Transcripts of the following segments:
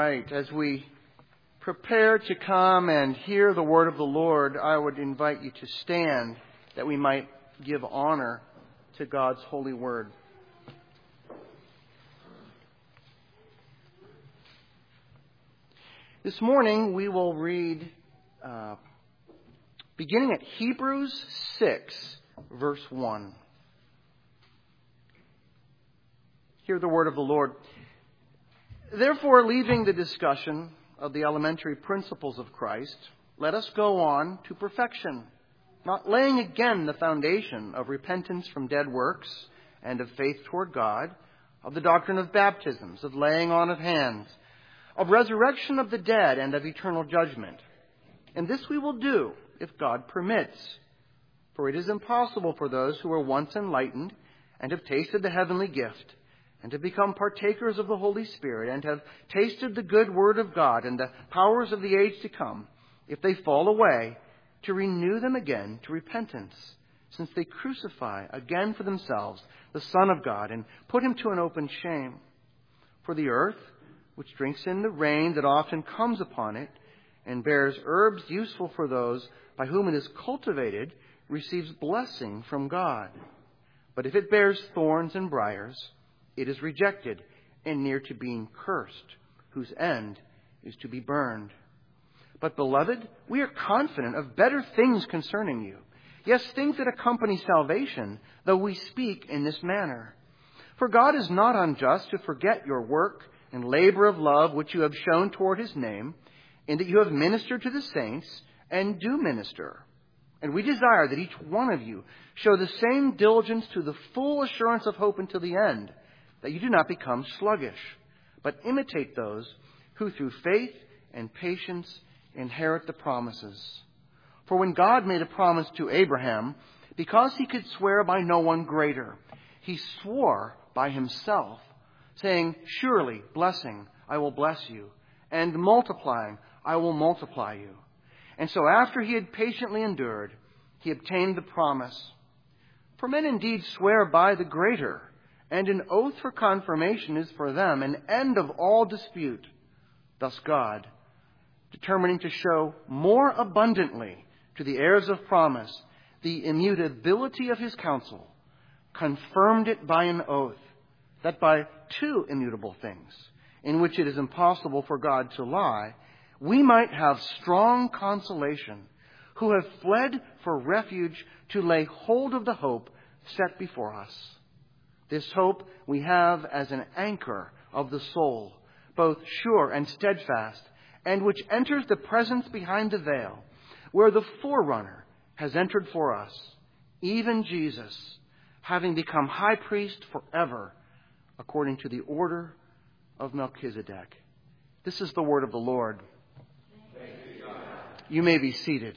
right. As we prepare to come and hear the word of the Lord, I would invite you to stand that we might give honor to God's holy word. This morning we will read, beginning at Hebrews 6, verse 1. Hear the word of the Lord. Therefore, leaving the discussion of the elementary principles of Christ, let us go on to perfection, not laying again the foundation of repentance from dead works and of faith toward God, of the doctrine of baptisms, of laying on of hands, of resurrection of the dead, and of eternal judgment. And this we will do, if God permits. For it is impossible for those who were once enlightened and have tasted the heavenly gift, and have become partakers of the Holy Spirit, and have tasted the good word of God and the powers of the age to come, if they fall away, to renew them again to repentance, since they crucify again for themselves the Son of God, and put him to an open shame. For the earth, which drinks in the rain that often comes upon it, and bears herbs useful for those by whom it is cultivated, receives blessing from God. But if it bears thorns and briars, it is rejected and near to being cursed, whose end is to be burned. But, beloved, we are confident of better things concerning you. Yes, things that accompany salvation, though we speak in this manner. For God is not unjust to forget your work and labor of love which you have shown toward his name, in that you have ministered to the saints and do minister. And we desire that each one of you show the same diligence to the full assurance of hope until the end, that you do not become sluggish, but imitate those who through faith and patience inherit the promises. For when God made a promise to Abraham, because he could swear by no one greater, he swore by himself, saying, surely, blessing, I will bless you, and multiplying, I will multiply you. And so after he had patiently endured, he obtained the promise. For men indeed swear by the greater, and an oath for confirmation is for them an end of all dispute. Thus God, determining to show more abundantly to the heirs of promise the immutability of his counsel, confirmed it by an oath, that by two immutable things, in which it is impossible for God to lie, we might have strong consolation, who have fled for refuge to lay hold of the hope set before us. This hope we have as an anchor of the soul, both sure and steadfast, and which enters the presence behind the veil, where the forerunner has entered for us, even Jesus, having become high priest forever, according to the order of Melchizedek. This is the word of the Lord. You may be seated.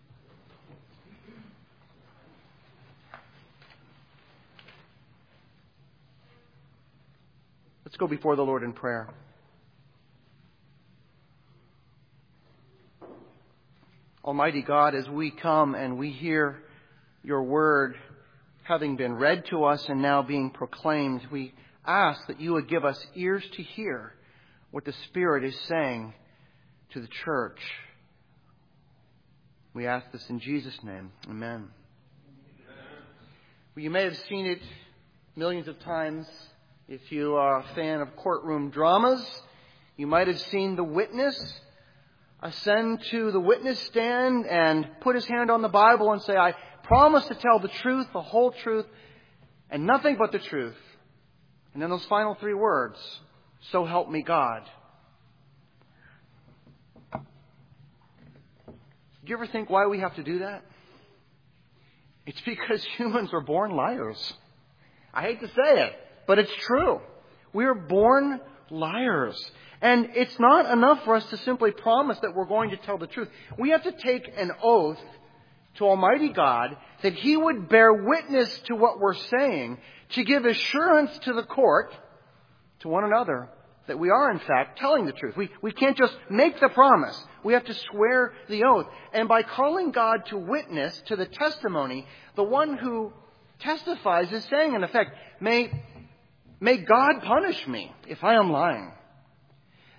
Let's go before the Lord in prayer. Almighty God, as we come and we hear your word having been read to us and now being proclaimed, we ask that you would give us ears to hear what the Spirit is saying to the church. We ask this in Jesus' name. Amen. Well, you may have seen it millions of times. If you are a fan of courtroom dramas, you might have seen the witness ascend to the witness stand and put his hand on the Bible and say, I promise to tell the truth, the whole truth, and nothing but the truth. And then those final three words, so help me God. Do you ever think why we have to do that? It's because humans are born liars. I hate to say it, but it's true. We are born liars. And it's not enough for us to simply promise that we're going to tell the truth. We have to take an oath to Almighty God that He would bear witness to what we're saying, to give assurance to the court, to one another, that we are in fact telling the truth. We can't just make the promise. We have to swear the oath. And by calling God to witness to the testimony, the one who testifies is saying, in effect, may God punish me if I am lying.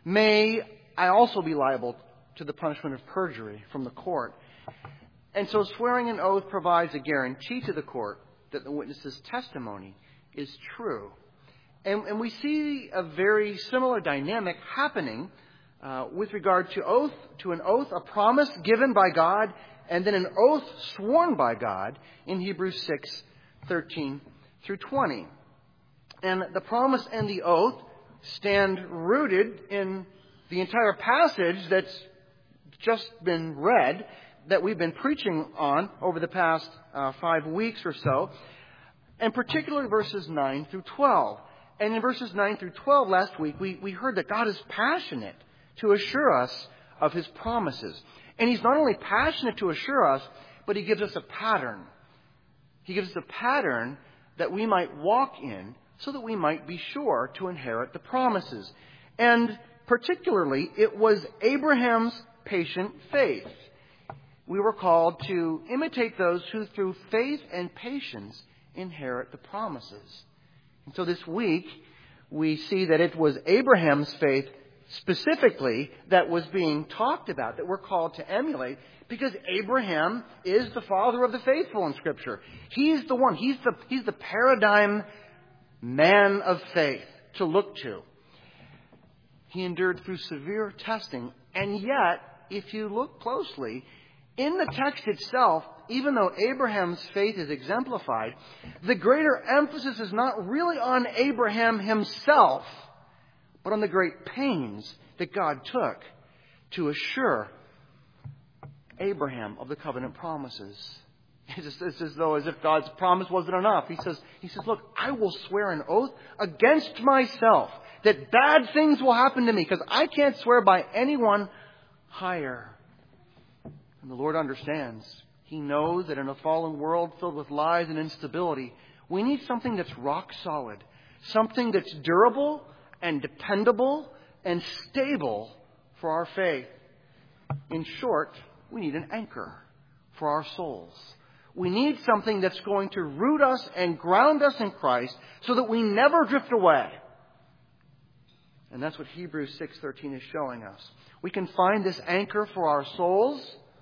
may I also be liable to the punishment of perjury from the court. And so swearing an oath provides a guarantee to the court that the witness's testimony is true. And we see a very similar dynamic happening with regard to an oath, a promise given by God, and then an oath sworn by God in Hebrews 6:13 through 20. And the promise and the oath stand rooted in the entire passage that's just been read, that we've been preaching on over the past 5 weeks or so, and particularly verses 9 through 12. And in verses 9 through 12 last week, we heard that God is passionate to assure us of His promises. And He's not only passionate to assure us, but He gives us a pattern. He gives us a pattern that we might walk in so that we might be sure to inherit the promises. And particularly, it was Abraham's patient faith. We were called to imitate those who through faith and patience inherit the promises. And so this week, we see that it was Abraham's faith specifically that was being talked about, that we're called to emulate, because Abraham is the father of the faithful in Scripture. He's the one. He's the paradigm man of faith to look to. He endured through severe testing, and yet, if you look closely, in the text itself, even though Abraham's faith is exemplified, the greater emphasis is not really on Abraham himself, but on the great pains that God took to assure Abraham of the covenant promises. It's as if God's promise wasn't enough. He says, look, I will swear an oath against myself that bad things will happen to me because I can't swear by anyone higher. And the Lord understands. He knows that in a fallen world filled with lies and instability, we need something that's rock solid, something that's durable and dependable and stable for our faith. In short, we need an anchor for our souls. We need something that's going to root us and ground us in Christ so that we never drift away. And that's what Hebrews 6:13 is showing us. We can find this anchor for our souls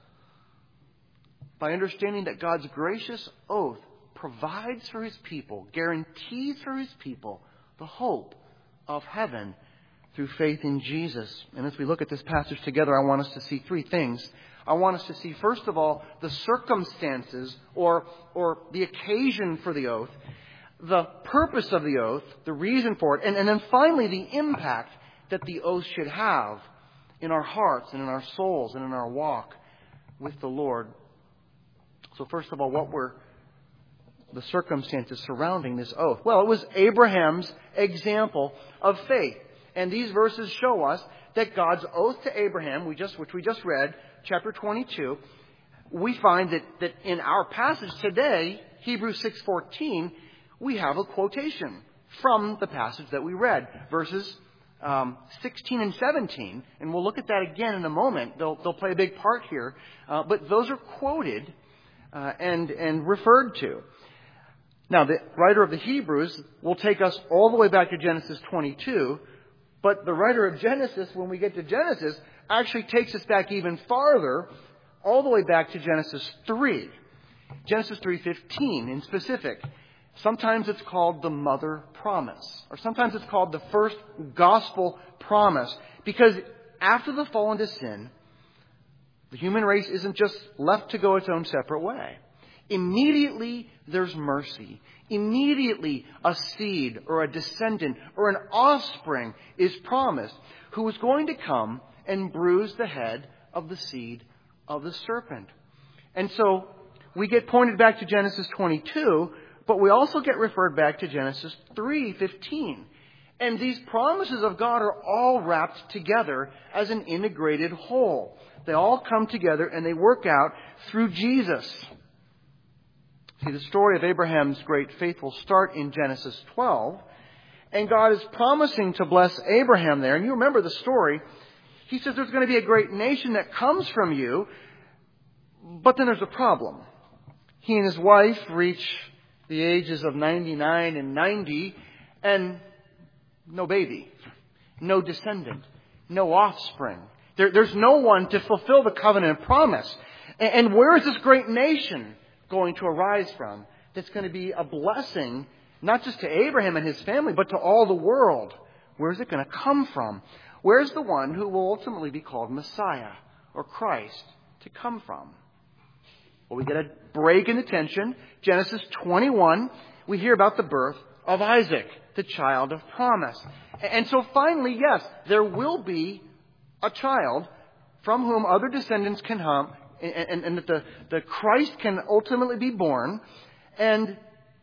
by understanding that God's gracious oath provides for His people, guarantees for His people, the hope of heaven through faith in Jesus. And as we look at this passage together, I want us to see 3 things. I want us to see, first of all, the circumstances or the occasion for the oath, the purpose of the oath, the reason for it, and then finally the impact that the oath should have in our hearts and in our souls and in our walk with the Lord. So first of all, what were the circumstances surrounding this oath? Well, it was Abraham's example of faith. And these verses show us that God's oath to Abraham, which we just read, chapter 22, we find that in our passage today, Hebrews 6:14, we have a quotation from the passage that we read, verses 16 and 17. And we'll look at that again in a moment. They'll play a big part here. But those are quoted and referred to. Now, the writer of the Hebrews will take us all the way back to Genesis 22, but the writer of Genesis, when we get to Genesis, actually takes us back even farther, all the way back to Genesis 3. Genesis 3:15 in specific. Sometimes it's called the mother promise, or sometimes it's called the first gospel promise, because after the fall into sin, the human race isn't just left to go its own separate way. Immediately there's mercy. Immediately a seed or a descendant or an offspring is promised who is going to come and bruise the head of the seed of the serpent. And so we get pointed back to Genesis 22, but we also get referred back to Genesis 3:15. And these promises of God are all wrapped together as an integrated whole. They all come together and they work out through Jesus. See, the story of Abraham's great faith will start in Genesis 12. And God is promising to bless Abraham there. And you remember the story. He says there's going to be a great nation that comes from you. But then there's a problem. He and his wife reach the ages of 99 and 90 and no baby, no descendant. no offspring. There's no one to fulfill the covenant promise. And where is this great nation going to arise from that's going to be a blessing, not just to Abraham and his family, but to all the world? Where is it going to come from? Where's the one who will ultimately be called Messiah or Christ to come from? Well, we get a break in the tension. Genesis 21, we hear about the birth of Isaac, the child of promise. And so finally, yes, there will be a child from whom other descendants can come, and that the Christ can ultimately be born. And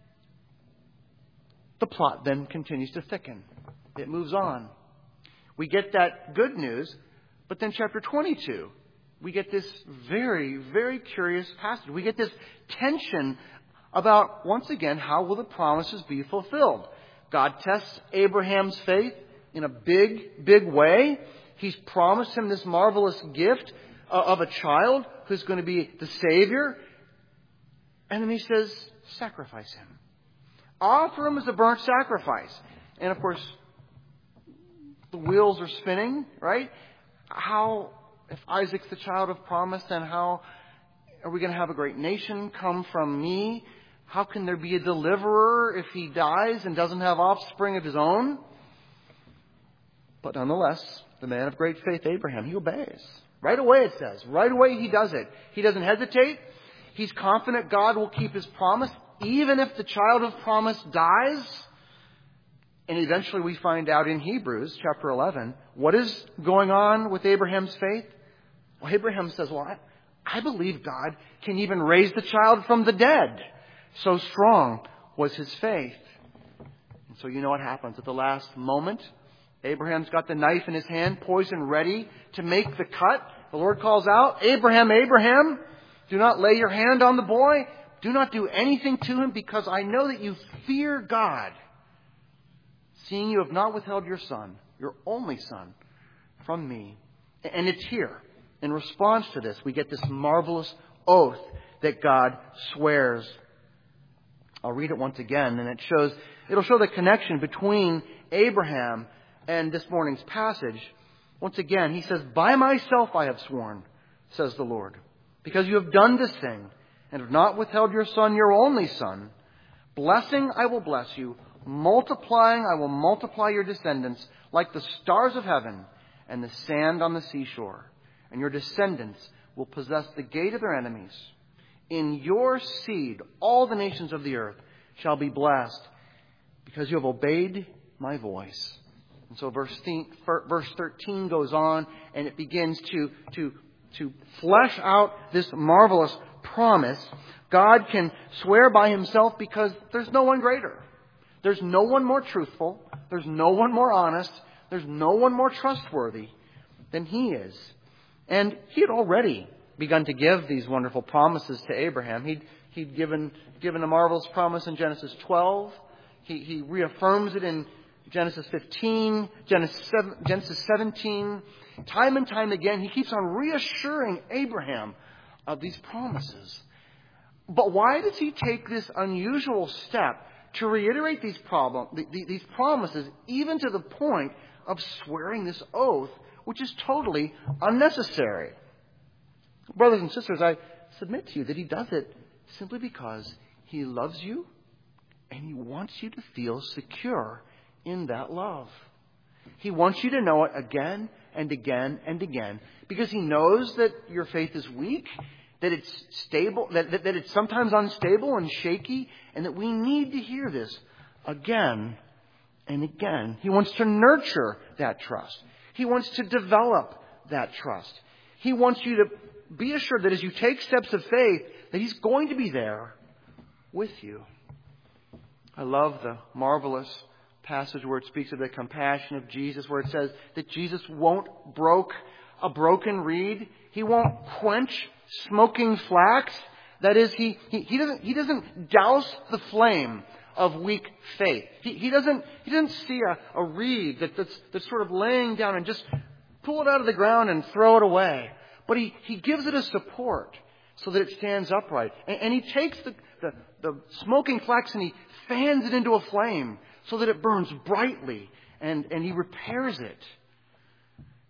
the plot then continues to thicken. It moves on. We get that good news, but then chapter 22, we get this very, very curious passage. We get this tension about, once again, how will the promises be fulfilled? God tests Abraham's faith in a big, big way. He's promised him this marvelous gift of a child who's going to be the Savior. And then he says, sacrifice him. Offer him as a burnt sacrifice. And of course, the wheels are spinning, right? How, if Isaac's the child of promise, then how are we going to have a great nation come from me? How can there be a deliverer if he dies and doesn't have offspring of his own? But nonetheless, the man of great faith, Abraham, he obeys. Right away, it says. Right away, he does it. He doesn't hesitate. He's confident God will keep his promise, even if the child of promise dies. And eventually we find out in Hebrews chapter 11, what is going on with Abraham's faith? Well, Abraham says, well, I believe God can even raise the child from the dead. So strong was his faith. And so you know what happens at the last moment. Abraham's got the knife in his hand, poised and ready to make the cut. The Lord calls out, Abraham, Abraham, do not lay your hand on the boy. Do not do anything to him, because I know that you fear God, seeing you have not withheld your son, your only son, from me. And it's here. In response to this, we get this marvelous oath that God swears. I'll read it once again, and it'll show the connection between Abraham and this morning's passage. Once again, he says, by myself I have sworn, says the Lord, because you have done this thing and have not withheld your son, your only son. Blessing, I will bless you. Multiplying, I will multiply your descendants like the stars of heaven and the sand on the seashore. And your descendants will possess the gate of their enemies. In your seed, all the nations of the earth shall be blessed, because you have obeyed my voice. And so verse 13 goes on, and it begins to flesh out this marvelous promise. God can swear by himself because there's no one greater. There's no one more truthful. There's no one more honest. There's no one more trustworthy than he is. And he had already begun to give these wonderful promises to Abraham. He'd given a marvelous promise in Genesis 12. He reaffirms it in Genesis 15, Genesis 17. Time and time again, he keeps on reassuring Abraham of these promises. But why does he take this unusual step to reiterate these promises, even to the point of swearing this oath, which is totally unnecessary? Brothers and sisters, I submit to you that he does it simply because he loves you and he wants you to feel secure in that love. He wants you to know it again and again and again, because he knows that your faith is weak, that it's stable, that it's sometimes unstable and shaky, and that we need to hear this again and again. He wants to nurture that trust. He wants to develop that trust. He wants you to be assured that as you take steps of faith, that he's going to be there with you. I love the marvelous passage where it speaks of the compassion of Jesus, where it says that Jesus won't broke a broken reed. He won't quench smoking flax. That is, he doesn't douse the flame of weak faith. He doesn't see a reed that's sort of laying down and just pull it out of the ground and throw it away. But he gives it a support so that it stands upright. And he takes the smoking flax and he fans it into a flame so that it burns brightly, and he repairs it.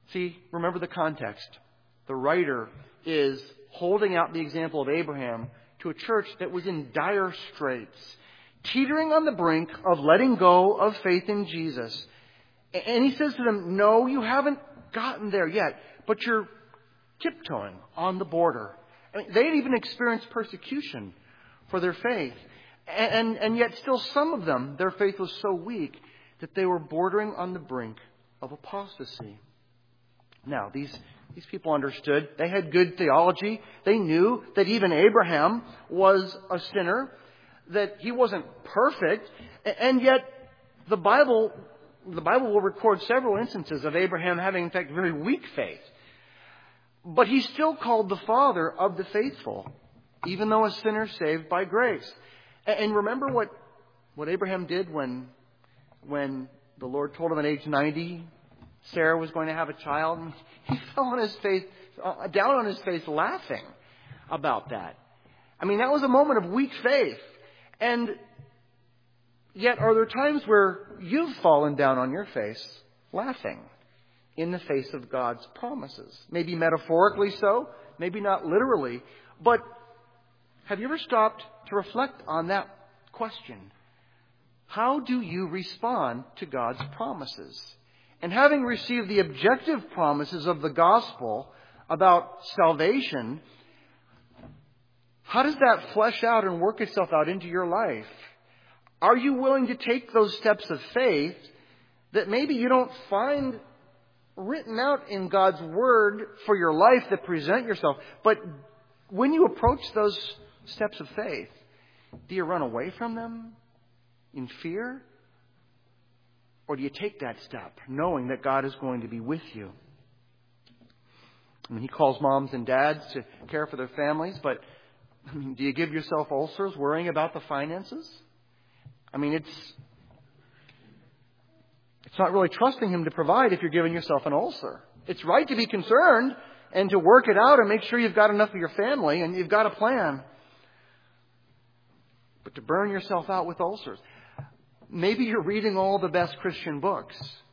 See, remember the context. The writer is holding out the example of Abraham to a church that was in dire straits, teetering on the brink of letting go of faith in Jesus. And he says to them, no, you haven't gotten there yet, but you're tiptoeing on the border. I mean, they'd even experienced persecution for their faith. And yet still some of them, their faith was so weak that they were bordering on the brink of apostasy. Now, these people understood. They had good theology. They knew that even Abraham was a sinner, that he wasn't perfect. And yet the Bible will record several instances of Abraham having, in fact, very weak faith. But he's still called the father of the faithful, even though a sinner saved by grace. And remember what Abraham did when the Lord told him at age 90 Sarah was going to have a child? He fell on his face, down on his face, laughing about that. I mean, that was a moment of weak faith. And yet, are there times where you've fallen down on your face, laughing in the face of God's promises? Maybe metaphorically so, maybe not literally. But have you ever stopped to reflect on that question? How do you respond to God's promises? And having received the objective promises of the gospel about salvation, how does that flesh out and work itself out into your life? Are you willing to take those steps of faith that maybe you don't find written out in God's Word for your life that present yourself? But when you approach those steps of faith, do you run away from them in fear? Or do you take that step knowing that God is going to be with you? I mean, He calls moms and dads to care for their families, but do you give yourself ulcers worrying about the finances? I mean, it's not really trusting Him to provide if you're giving yourself an ulcer. It's right to be concerned and to work it out and make sure you've got enough for your family and you've got a plan. But to burn yourself out with ulcers. Maybe you're reading all the best Christian books.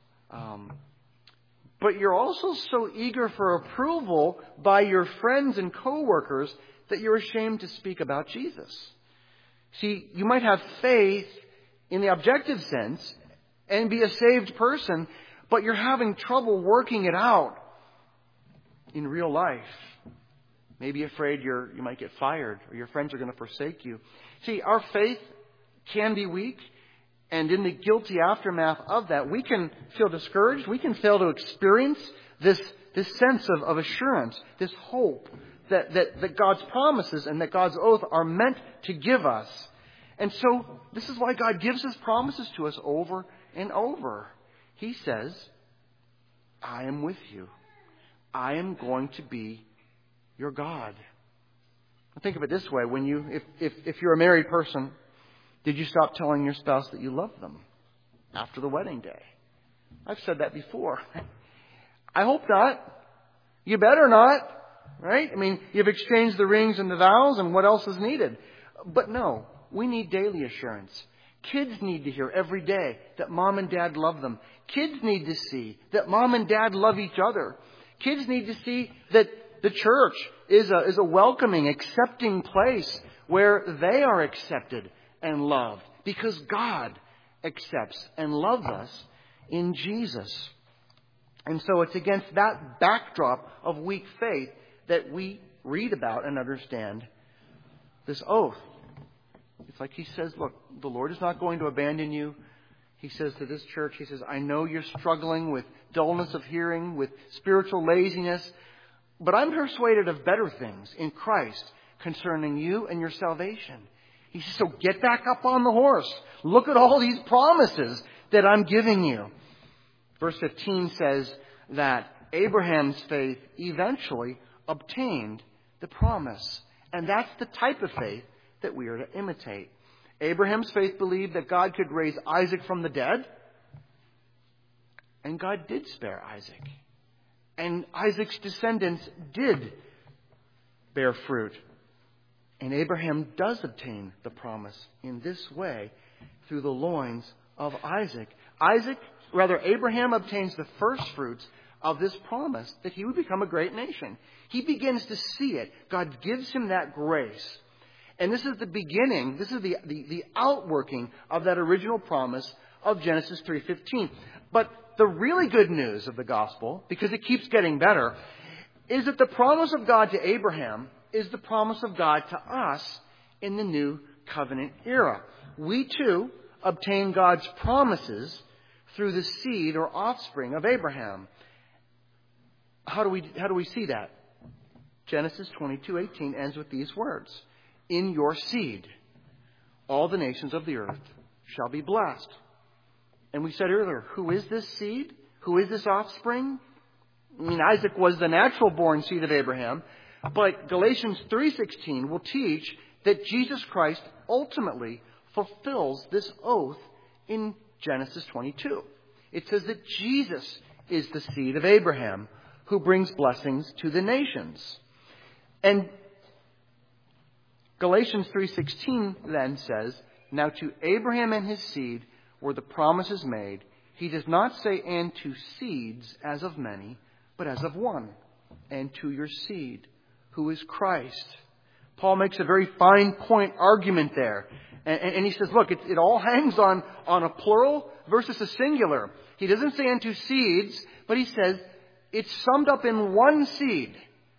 But you're also so eager for approval by your friends and coworkers that you're ashamed to speak about Jesus. See, you might have faith in the objective sense and be a saved person, but you're having trouble working it out in real life. Maybe afraid you might get fired or your friends are going to forsake you. See, our faith can be weak. And in the guilty aftermath of that, we can feel discouraged. We can fail to experience this sense of assurance, this hope that God's promises and that God's oath are meant to give us. And so this is why God gives His promises to us over and over. He says, I am with you. I am going to be your God. Think of it this way. If you're a married person, did you stop telling your spouse that you love them after the wedding day? I've said that before. I hope not. You better not, right? I mean, you've exchanged the rings and the vows, and what else is needed? But no, we need daily assurance. Kids need to hear every day that mom and dad love them. Kids need to see that mom and dad love each other. Kids need to see that the church is a welcoming, accepting place where they are accepted and loved, because God accepts and loves us in Jesus. And so it's against that backdrop of weak faith that we read about and understand this oath. It's like He says, look, the Lord is not going to abandon you. He says to this church, He says, I know you're struggling with dullness of hearing, with spiritual laziness, but I'm persuaded of better things in Christ concerning you and your salvation. He says, so get back up on the horse. Look at all these promises that I'm giving you. Verse 15 says that Abraham's faith eventually obtained the promise. And that's the type of faith that we are to imitate. Abraham's faith believed that God could raise Isaac from the dead. And God did spare Isaac. And Isaac's descendants did bear fruit. And Abraham does obtain the promise in this way through the loins of Isaac. Abraham obtains the first fruits of this promise that he would become a great nation. He begins to see it. God gives him that grace. And this is the beginning, this is the outworking of that original promise of Genesis 3:15. But the really good news of the gospel, because it keeps getting better, is that the promise of God to Abraham is the promise of God to us in the new covenant era. We too obtain God's promises through the seed or offspring of Abraham. How do we see that? Genesis 22:18 ends with these words. In your seed, all the nations of the earth shall be blessed. And we said earlier, who is this seed? Who is this offspring? I mean, Isaac was the natural born seed of Abraham, but Galatians 3:16 will teach that Jesus Christ ultimately fulfills this oath in Genesis 22. It says that Jesus is the seed of Abraham who brings blessings to the nations. And Galatians 3:16 then says, now to Abraham and his seed were the promises made. He does not say, and to seeds as of many, but as of one, and to your seed, who is Christ. Paul makes a very fine point argument there. And he says, look, it all hangs on a plural versus a singular. He doesn't say into seeds, but he says it's summed up in one seed.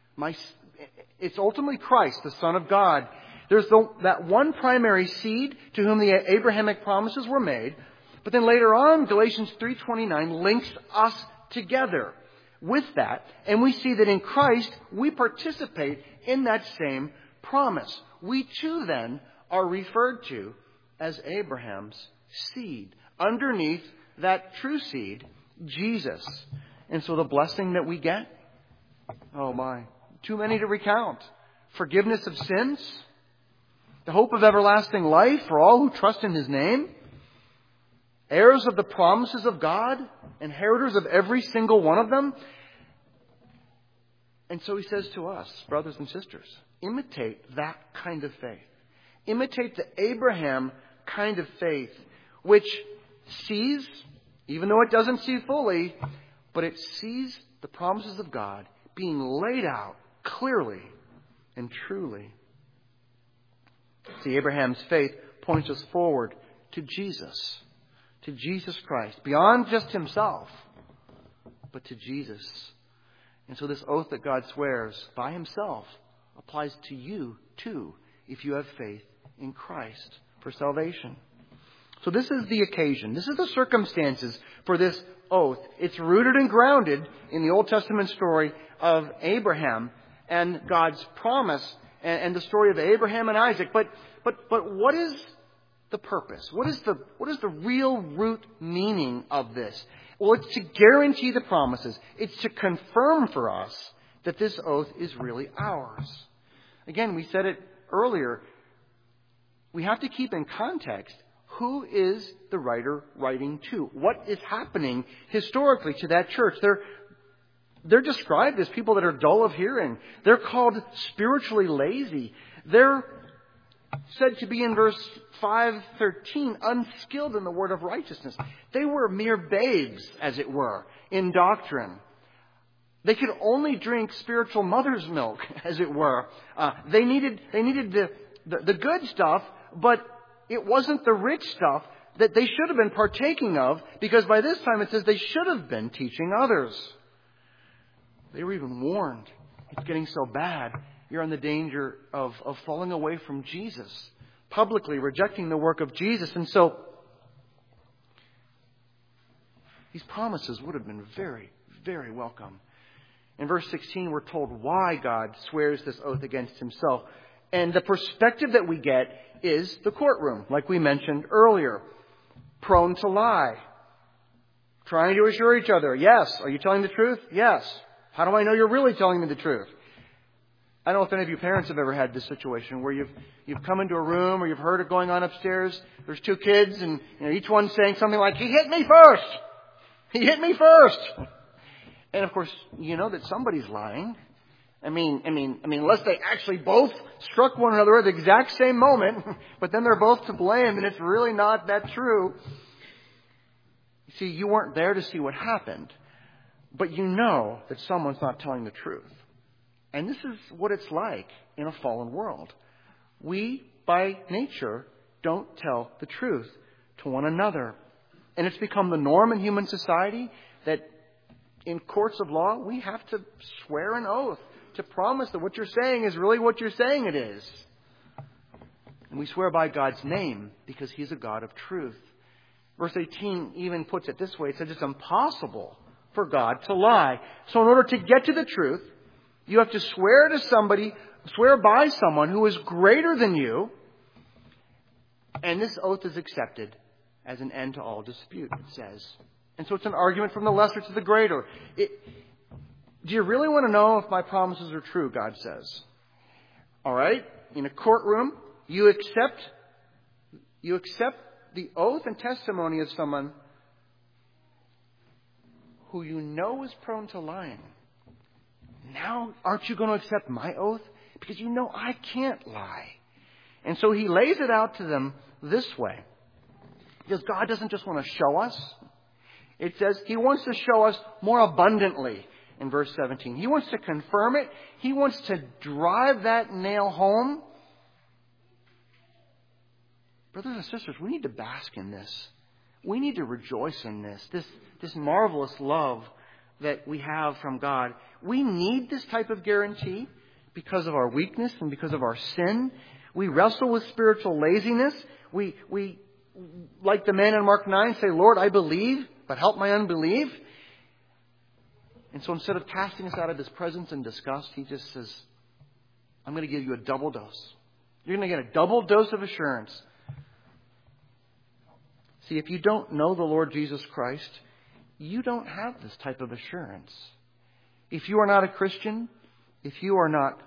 It's ultimately Christ, the Son of God. There's that one primary seed to whom the Abrahamic promises were made. But then later on, Galatians 3:29 links us together with that. And we see that in Christ, we participate in that same promise. We too then are referred to as Abraham's seed. Underneath that true seed, Jesus. And so the blessing that we get, oh my, too many to recount. Forgiveness of sins, the hope of everlasting life for all who trust in his name, heirs of the promises of God, inheritors of every single one of them. And so he says to us, brothers and sisters, imitate that kind of faith. Imitate the Abraham kind of faith, which sees, even though it doesn't see fully, but it sees the promises of God being laid out clearly and truly. See, Abraham's faith points us forward to Jesus Christ, beyond just himself, but to Jesus. And so this oath that God swears by himself applies to you too, if you have faith in Christ for salvation. So this is the occasion. This is the circumstances for this oath. It's rooted and grounded in the Old Testament story of Abraham and God's promise and the story of Abraham and Isaac. But what is the purpose? What is the real root meaning of this? Well, it's to guarantee the promises. It's to confirm for us that this oath is really ours. Again, we said it earlier. We have to keep in context who is the writer writing to. What is happening historically to that church? They're described as people that are dull of hearing. They're called spiritually lazy. They're said to be in verse 5:13, unskilled in the word of righteousness. They were mere babes, as it were, in doctrine. They could only drink spiritual mother's milk, as it were. They needed the good stuff, but it wasn't the rich stuff that they should have been partaking of, because by this time it says they should have been teaching others. They were even warned. It's getting so bad. You're in the danger of falling away from Jesus, publicly rejecting the work of Jesus. And so these promises would have been very, very welcome. In verse 16, we're told why God swears this oath against himself. And the perspective that we get is the courtroom, like we mentioned earlier. Prone to lie. Trying to assure each other, yes. Are you telling the truth? Yes. How do I know you're really telling me the truth? I don't know if any of you parents have ever had this situation where you've come into a room or you've heard it going on upstairs. There's two kids and each one's saying something like, he hit me first. He hit me first. And of course, you know that somebody's lying. I mean, unless they actually both struck one another at the exact same moment, but then they're both to blame and it's really not that true. You see, you weren't there to see what happened. but you know that someone's not telling the truth. And this is what it's like in a fallen world. We, by nature, don't tell the truth to one another. And it's become the norm in human society that in courts of law, we have to swear an oath to promise that what you're saying is really what you're saying it is. And we swear by God's name because He's a God of truth. Verse 18 even puts it this way. It says it's impossible for God to lie. So in order to get to the truth, you have to swear by someone who is greater than you. And this oath is accepted as an end to all dispute, it says. And so it's an argument from the lesser to the greater. Do you really want to know if my promises are true, God says? All right? In a courtroom, you accept the oath and testimony of someone who you know is prone to lying. Now, aren't you going to accept my oath? Because you know I can't lie. And so he lays it out to them this way. Because God doesn't just want to show us. It says He wants to show us more abundantly in verse 17. He wants to confirm it. He wants to drive that nail home. Brothers and sisters, we need to bask in this. We need to rejoice in this marvelous love that we have from God. We need this type of guarantee because of our weakness and because of our sin. We wrestle with spiritual laziness. We like the man in Mark 9, say, Lord, I believe, but help my unbelief. And so instead of casting us out of His presence in disgust, He just says, I'm going to give you a double dose. You're going to get a double dose of assurance. See, if you don't know the Lord Jesus Christ, you don't have this type of assurance. If you are not a Christian, if you are not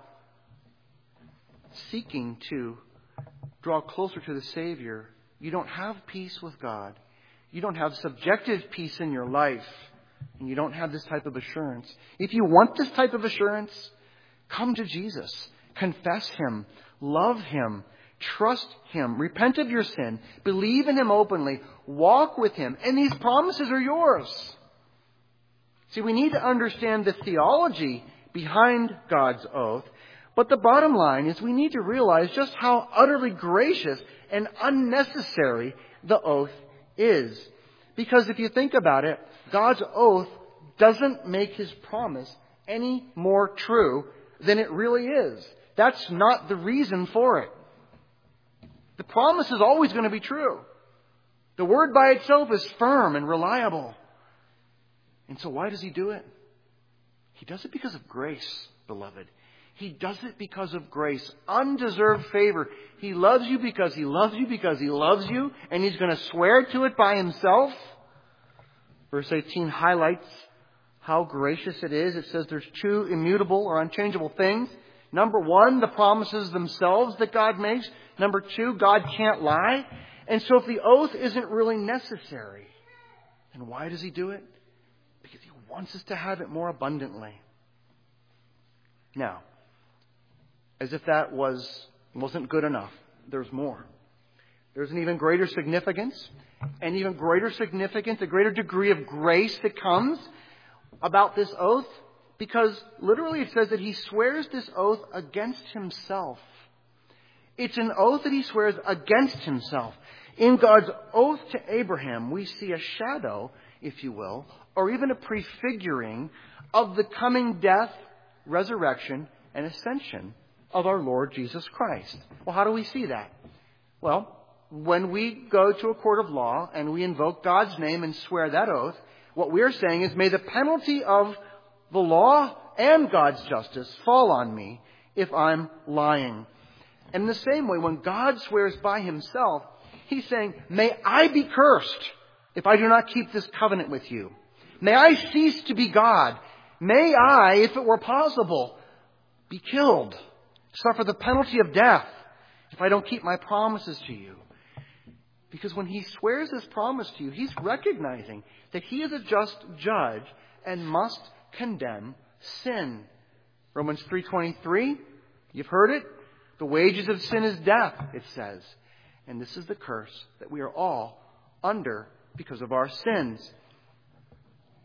seeking to draw closer to the Savior, you don't have peace with God. You don't have subjective peace in your life. And you don't have this type of assurance. If you want this type of assurance, come to Jesus. Confess Him. Love Him. Trust Him. Repent of your sin. Believe in Him openly. Walk with Him. And these promises are yours. See, we need to understand the theology behind God's oath. But the bottom line is we need to realize just how utterly gracious and unnecessary the oath is. Because if you think about it, God's oath doesn't make His promise any more true than it really is. That's not the reason for it. The promise is always going to be true. The word by itself is firm and reliable. And so why does He do it? He does it because of grace, beloved. He does it because of grace, undeserved favor. He loves you because He loves you because He loves you, and He's going to swear to it by Himself. Verse 18 highlights how gracious it is. It says there's two immutable or unchangeable things. Number one, the promises themselves that God makes. Number two, God can't lie. And so if the oath isn't really necessary, then why does He do it? Because He wants us to have it more abundantly. Now, as if that wasn't good enough, there's more. There's an even greater significance, a greater degree of grace that comes about this oath, because literally it says that He swears this oath against Himself. It's an oath that He swears against Himself. In God's oath to Abraham, we see a shadow, if you will, or even a prefiguring of the coming death, resurrection, and ascension of our Lord Jesus Christ. Well, how do we see that? Well, when we go to a court of law and we invoke God's name and swear that oath, what we're saying is, may the penalty of the law and God's justice fall on me if I'm lying. And in the same way, when God swears by Himself, He's saying, may I be cursed if I do not keep this covenant with you. May I cease to be God. May I, if it were possible, be killed, suffer the penalty of death if I don't keep my promises to you. Because when He swears this promise to you, He's recognizing that He is a just judge and must condemn sin. Romans 3:23, you've heard it. The wages of sin is death, it says. And this is the curse that we are all under because of our sins.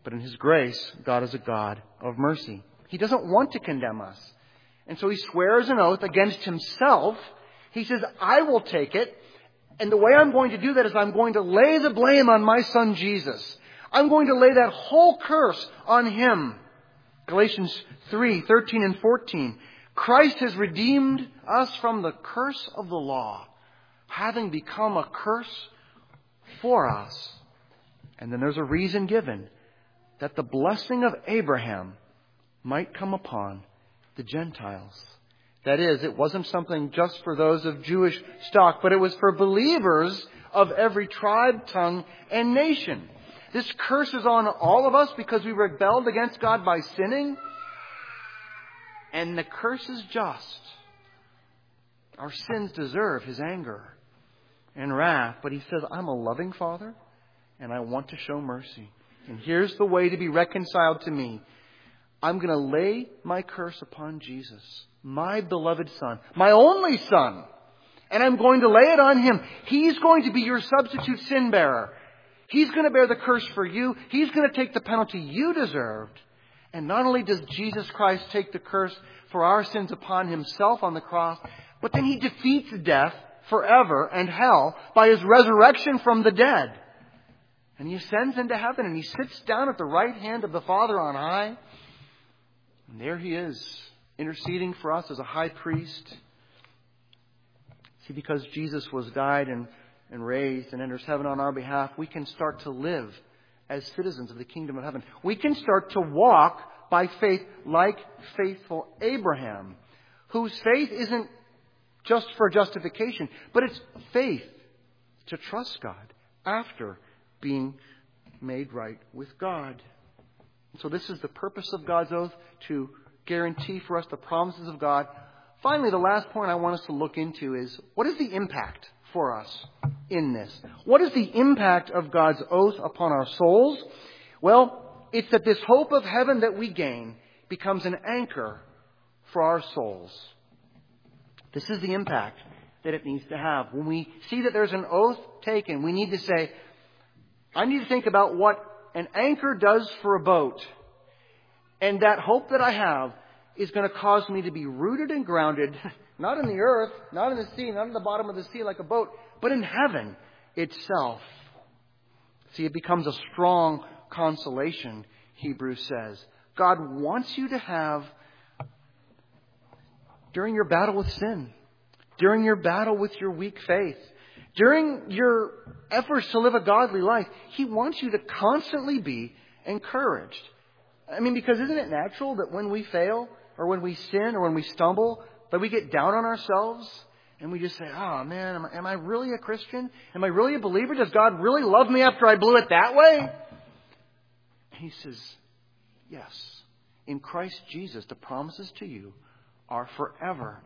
But in His grace, God is a God of mercy. He doesn't want to condemn us. And so He swears an oath against Himself. He says, I will take it. And the way I'm going to do that is I'm going to lay the blame on my Son Jesus. I'm going to lay that whole curse on Him. Galatians 3:13 and 14. Christ has redeemed us from the curse of the law, having become a curse for us. And then there's a reason given, that the blessing of Abraham might come upon the Gentiles. That is, it wasn't something just for those of Jewish stock, but it was for believers of every tribe, tongue, and nation. This curse is on all of us because we rebelled against God by sinning. And the curse is just. Our sins deserve His anger and wrath. But He says, I'm a loving Father, and I want to show mercy. And here's the way to be reconciled to me. I'm going to lay my curse upon Jesus, my beloved Son, my only Son. And I'm going to lay it on Him. He's going to be your substitute sin bearer. He's going to bear the curse for you. He's going to take the penalty you deserved. And not only does Jesus Christ take the curse for our sins upon Himself on the cross, but then He defeats death forever and hell by His resurrection from the dead. And He ascends into heaven and He sits down at the right hand of the Father on high. And there He is, interceding for us as a high priest. See, because Jesus was died and raised and enters heaven on our behalf, we can start to live as citizens of the kingdom of heaven. We can start to walk by faith like faithful Abraham, whose faith isn't just for justification, but it's faith to trust God after being made right with God. And so this is the purpose of God's oath, to guarantee for us the promises of God. Finally, the last point I want us to look into is, what is the impact for us in this? What is the impact of God's oath upon our souls? Well, it's that this hope of heaven that we gain becomes an anchor for our souls. This is the impact that it needs to have. When we see that there's an oath taken, we need to say, I need to think about what an anchor does for a boat. And that hope that I have is going to cause me to be rooted and grounded, not in the earth, not in the sea, not in the bottom of the sea like a boat, but in heaven itself. See, it becomes a strong consolation, Hebrews says. God wants you to have, during your battle with sin, during your battle with your weak faith, during your efforts to live a godly life, He wants you to constantly be encouraged. I mean, because isn't it natural that when we fail, or when we sin, or when we stumble, that we get down on ourselves and we just say, oh man, am I really a Christian? Am I really a believer? Does God really love me after I blew it that way? And He says, yes. In Christ Jesus, the promises to you are forever.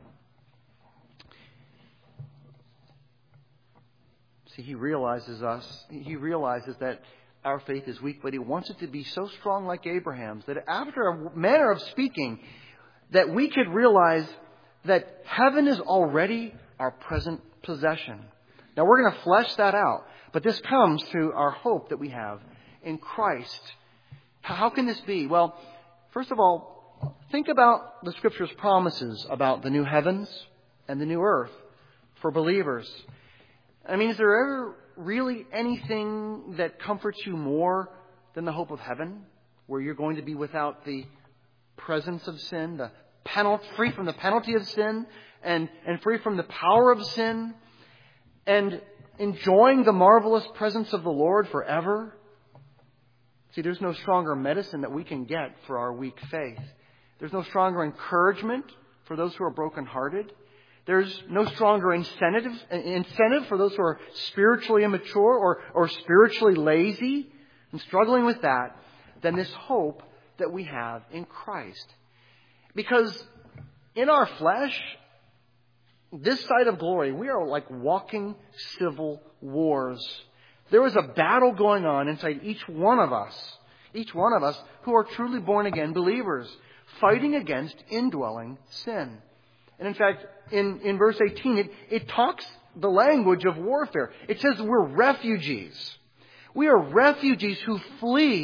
See, He realizes that our faith is weak, but He wants it to be so strong like Abraham's, that after a manner of speaking, that we could realize that heaven is already our present possession. Now, we're going to flesh that out, but this comes through our hope that we have in Christ. How can this be? Well, first of all, think about the Scripture's promises about the new heavens and the new earth for believers. I mean, is there ever really anything that comforts you more than the hope of heaven, where you're going to be without the presence of sin, the penalty, free from the penalty of sin, and free from the power of sin, and enjoying the marvelous presence of the Lord forever? See, there's no stronger medicine that we can get for our weak faith. There's no stronger encouragement for those who are brokenhearted. There's no stronger incentive for those who are spiritually immature or spiritually lazy and struggling with that than this hope that we have in Christ. Because in our flesh, this side of glory, we are like walking civil wars. There is a battle going on inside each one of us who are truly born again believers, fighting against indwelling sin. And in fact, in verse 18, it talks the language of warfare. It says we're refugees. We are refugees who flee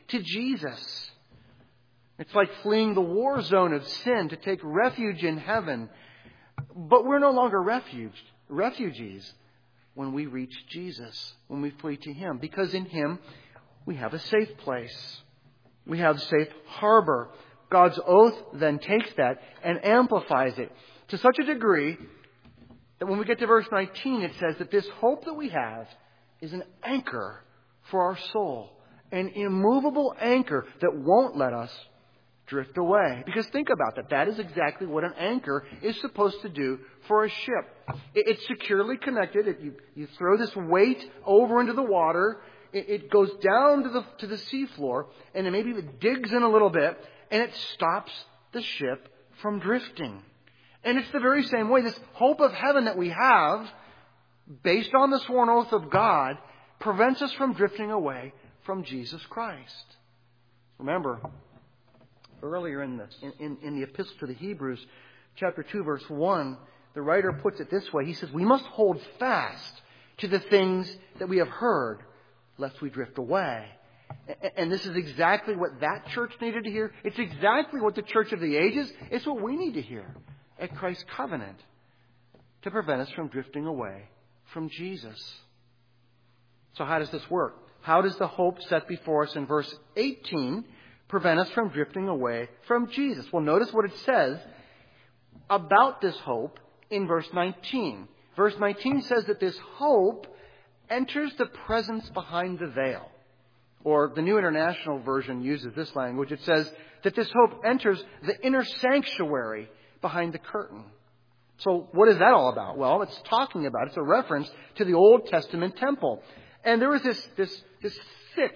to Jesus. It's like fleeing the war zone of sin to take refuge in heaven. But we're no longer refugees when we reach Jesus, when we flee to Him. Because in Him, we have a safe place. We have safe harbor. God's oath then takes that and amplifies it to such a degree that when we get to verse 19, it says that this hope that we have is an anchor for our soul. An immovable anchor that won't let us drift away. Because think about that. That is exactly what an anchor is supposed to do for a ship. It's securely connected. You throw this weight over into the water. It goes down to the seafloor, and then maybe it digs in a little bit, and it stops the ship from drifting. And it's the very same way. This hope of heaven that we have, based on the sworn oath of God, prevents us from drifting away from Jesus Christ. Remember, earlier in the Epistle to the Hebrews, chapter 2, verse 1, the writer puts it this way. He says, we must hold fast to the things that we have heard, lest we drift away. And this is exactly what that church needed to hear. It's exactly what the church of the ages, it's what we need to hear at Christ's covenant to prevent us from drifting away from Jesus. So how does this work? How does the hope set before us in verse 18 prevent us from drifting away from Jesus? Well, notice what it says about this hope in verse 19. Verse 19 says that this hope enters the presence behind the veil. Or the New International Version uses this language. It says that this hope enters the inner sanctuary behind the curtain. So what is that all about? Well, it's a reference to the Old Testament temple. And there was this thick,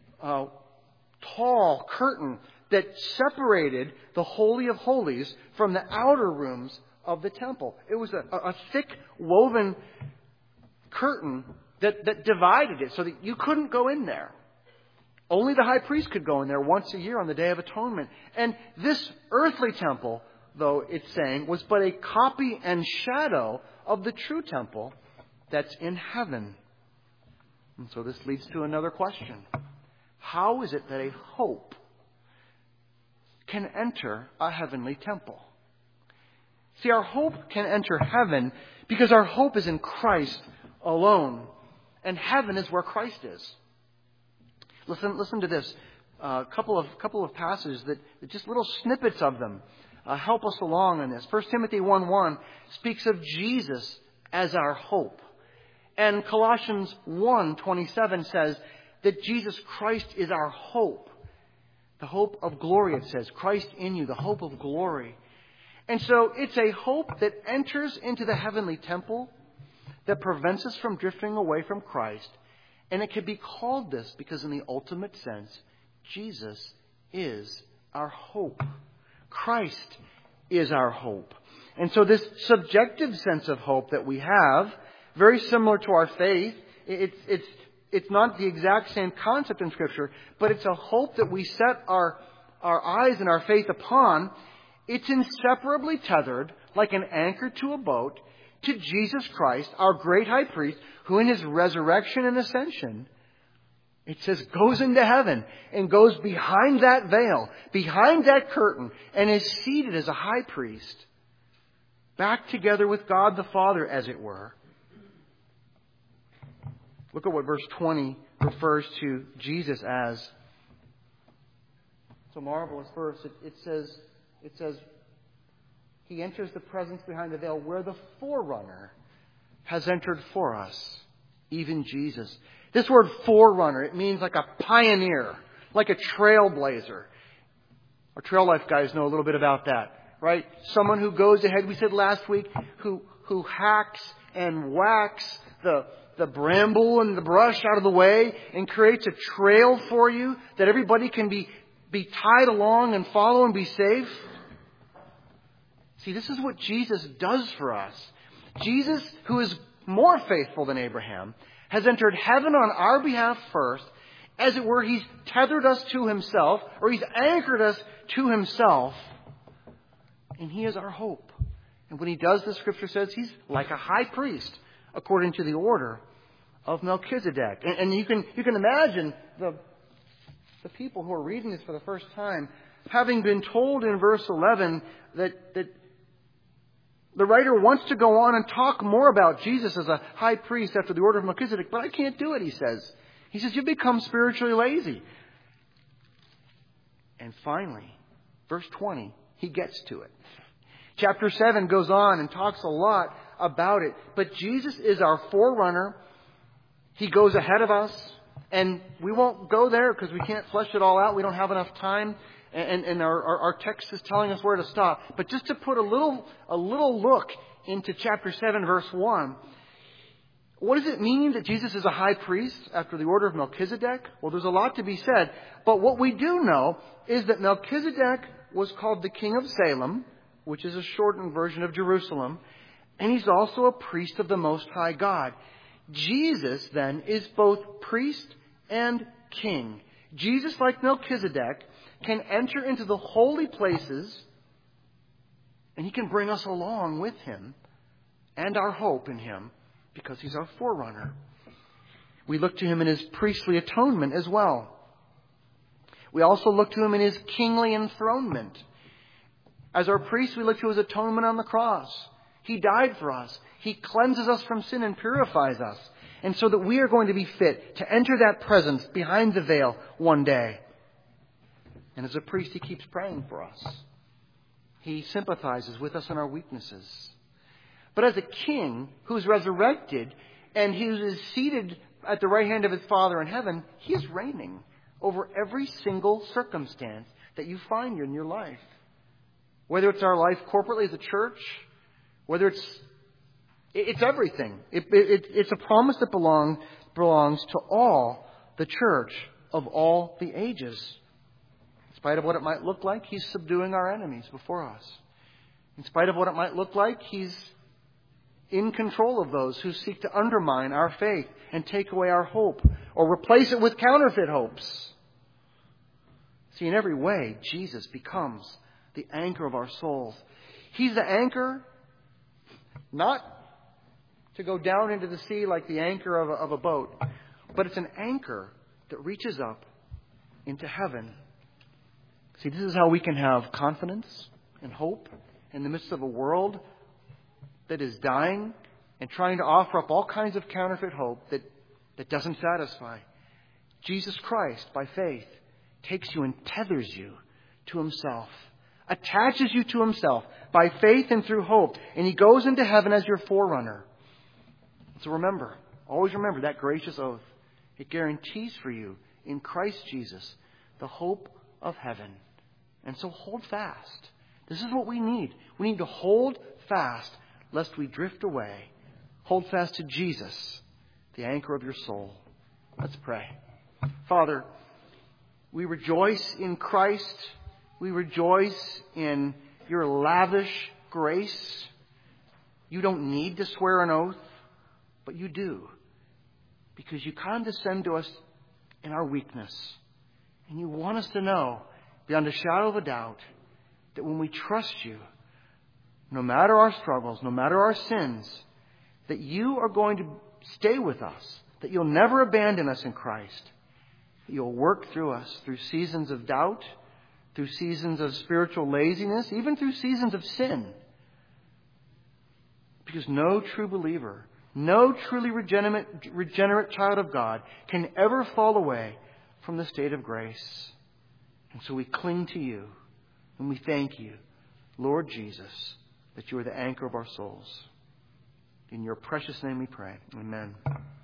tall curtain that separated the Holy of Holies from the outer rooms of the temple. It was a thick, woven curtain that divided it so that you couldn't go in there. Only the high priest could go in there once a year on the Day of Atonement. And this earthly temple, though it's saying, was but a copy and shadow of the true temple that's in heaven. And so this leads to another question. How is it that a hope can enter a heavenly temple? See, our hope can enter heaven because our hope is in Christ alone. And heaven is where Christ is. Listen to this. A couple of passages that just little snippets of them help us along in this. 1 Timothy 1:1 speaks of Jesus as our hope. And Colossians 1:27 says that Jesus Christ is our hope. The hope of glory, it says. Christ in you, the hope of glory. And so it's a hope that enters into the heavenly temple that prevents us from drifting away from Christ. And it can be called this because in the ultimate sense, Jesus is our hope. Christ is our hope. And so this subjective sense of hope that we have, very similar to our faith, it's not the exact same concept in Scripture, but it's a hope that we set our eyes and our faith upon. It's inseparably tethered, like an anchor to a boat, to Jesus Christ, our great high priest, who in His resurrection and ascension, it says, goes into heaven and goes behind that veil, behind that curtain, and is seated as a high priest, back together with God the Father, as it were. Look at what verse 20 refers to Jesus as. It's a marvelous verse. It says, He enters the presence behind the veil where the forerunner has entered for us, even Jesus. This word forerunner, it means like a pioneer, like a trailblazer. Our trail life guys know a little bit about that, right? Someone who goes ahead, we said last week, who hacks and whacks the bramble and the brush out of the way and creates a trail for you that everybody can be tied along and follow and be safe. See, this is what Jesus does for us. Jesus, who is more faithful than Abraham, has entered heaven on our behalf first. As it were, He's tethered us to Himself, or He's anchored us to Himself. And He is our hope. And when He does this, Scripture says He's like a high priest, according to the order of Melchizedek. And you can imagine the the people who are reading this for the first time, having been told in verse 11 that the writer wants to go on and talk more about Jesus as a high priest after the order of Melchizedek, but I can't do it, he says. He says, you become spiritually lazy. And finally, verse 20, he gets to it. Chapter 7 goes on and talks a lot about it. But Jesus is our forerunner. He goes ahead of us. And we won't go there because we can't flesh it all out. We don't have enough time. And our text is telling us where to stop. But just to put a little look into chapter 7, verse 1. What does it mean that Jesus is a high priest after the order of Melchizedek? Well, there's a lot to be said. But what we do know is that Melchizedek was called the king of Salem, which is a shortened version of Jerusalem. And he's also a priest of the Most High God. Jesus, then, is both priest and king. Jesus, like Melchizedek, can enter into the holy places, and he can bring us along with him and our hope in him because he's our forerunner. We look to him in his priestly atonement as well. We also look to him in his kingly enthronement. As our priest, we look to his atonement on the cross. He died for us. He cleanses us from sin and purifies us. And so that we are going to be fit to enter that presence behind the veil one day. And as a priest, he keeps praying for us. He sympathizes with us in our weaknesses. But as a king who's resurrected and who is seated at the right hand of his Father in heaven, he is reigning over every single circumstance that you find in your life. Whether it's our life corporately as a church, whether it's everything. It's a promise that belongs to all the church of all the ages. In spite of what it might look like, he's subduing our enemies before us. In spite of what it might look like, he's in control of those who seek to undermine our faith and take away our hope or replace it with counterfeit hopes. See, in every way, Jesus becomes the anchor of our souls. He's the anchor, not to go down into the sea like the anchor of a boat, but it's an anchor that reaches up into heaven. See, this is how we can have confidence and hope in the midst of a world that is dying and trying to offer up all kinds of counterfeit hope that doesn't satisfy. Jesus Christ, by faith, takes you and tethers you to himself, attaches you to himself by faith and through hope, and he goes into heaven as your forerunner. So remember, always remember that gracious oath. It guarantees for you in Christ Jesus the hope of heaven. And so hold fast. This is what we need. We need to hold fast lest we drift away. Hold fast to Jesus, the anchor of your soul. Let's pray. Father, we rejoice in Christ. We rejoice in your lavish grace. You don't need to swear an oath, but you do. Because you condescend to us in our weakness. And you want us to know, beyond a shadow of a doubt, that when we trust you, no matter our struggles, no matter our sins, that you are going to stay with us, that you'll never abandon us in Christ, that you'll work through us through seasons of doubt, through seasons of spiritual laziness, even through seasons of sin. Because no true believer, no truly regenerate child of God can ever fall away from the state of grace. And so we cling to you and we thank you, Lord Jesus, that you are the anchor of our souls. In your precious name we pray. Amen.